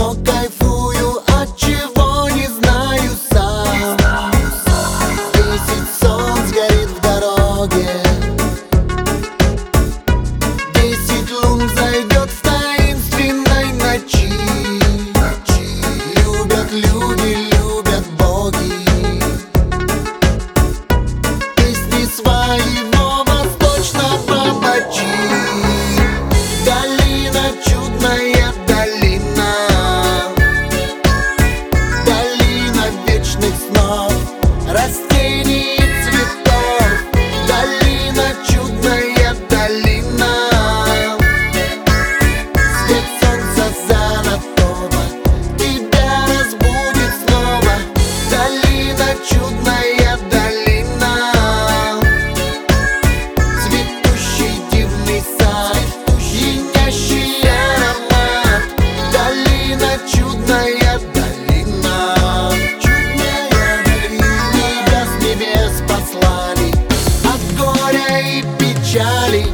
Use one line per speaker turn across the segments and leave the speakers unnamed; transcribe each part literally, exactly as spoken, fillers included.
но кайфую, от чего не знаю сам. Десять солнц горит в дороге, десять лун зайдет в таинственной ночи. Любят люди, любят боги песни своего восточного ночи. Долина, чудная долина, долина вечных снов, растений и цветов. Долина, чудная долина, свет солнца золотого тебя разбудит снова. Долина, чудная долина, цветущий дивный сад, пьянящий аромат. Долина, чудная долина, чудная долина. Тебя с небес послали от горя и печали.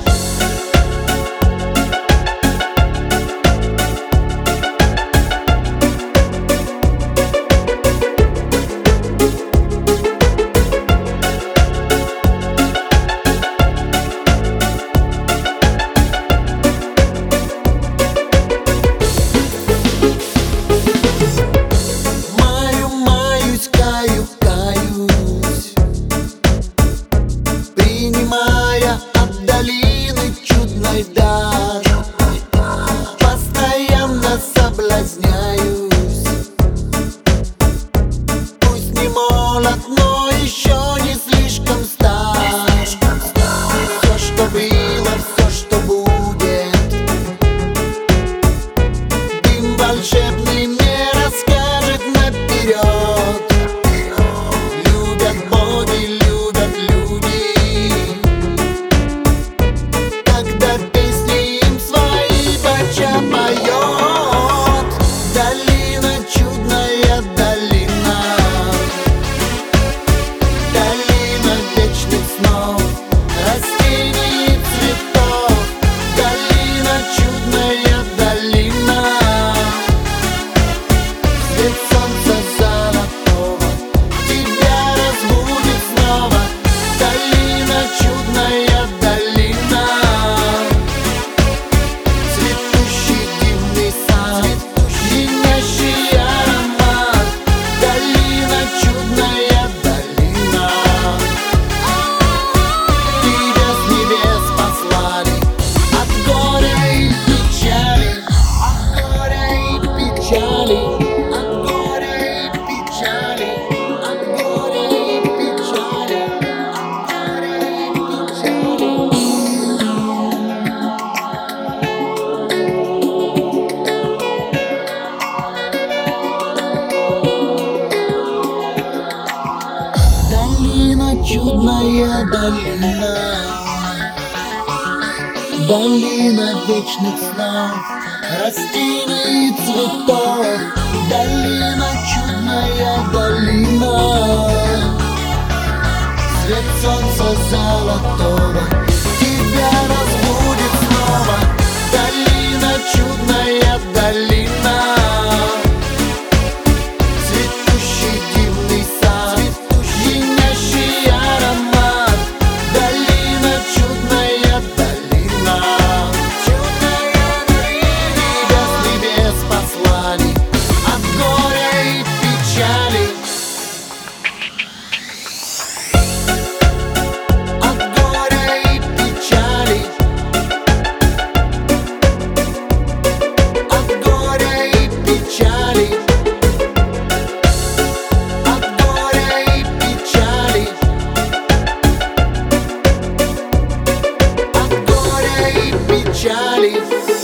Маю, маюсь, каю, каюсь, принимая от долины чудной дар. Постоянно соблазняюсь, пусть не молод, но еще не слишком стар. Все, что было, все, что будет, дым волшебный мне расскажет наперед. Любят боги, любят люди, когда песни им свои бача поет. Долина, чудная долина, долина вечных снов, растений и цветов. Долина, чудная долина, свет солнца золотого тебя разбудит снова. Долина, чудная долина, цветущий дивный сад, пьянящий аромат. Долина, чудная долина, тебя с небес послали от горя и печали. От горя и печали, от горя и печали, от горя и печали, от горя и печали. Долина, чудная долина, долина вечных снов, растений и цветов. Долина, чудная долина, свет солнца золотого тебя разбудит снова. Долина, чудная долина, цветущий дивный сад, пьянящий аромат. Долина, чудная долина, чудная долина. Тебя с небес послали от горя и печали. От горя и печали, от горя и печали, от горя и печали, от горя и печали.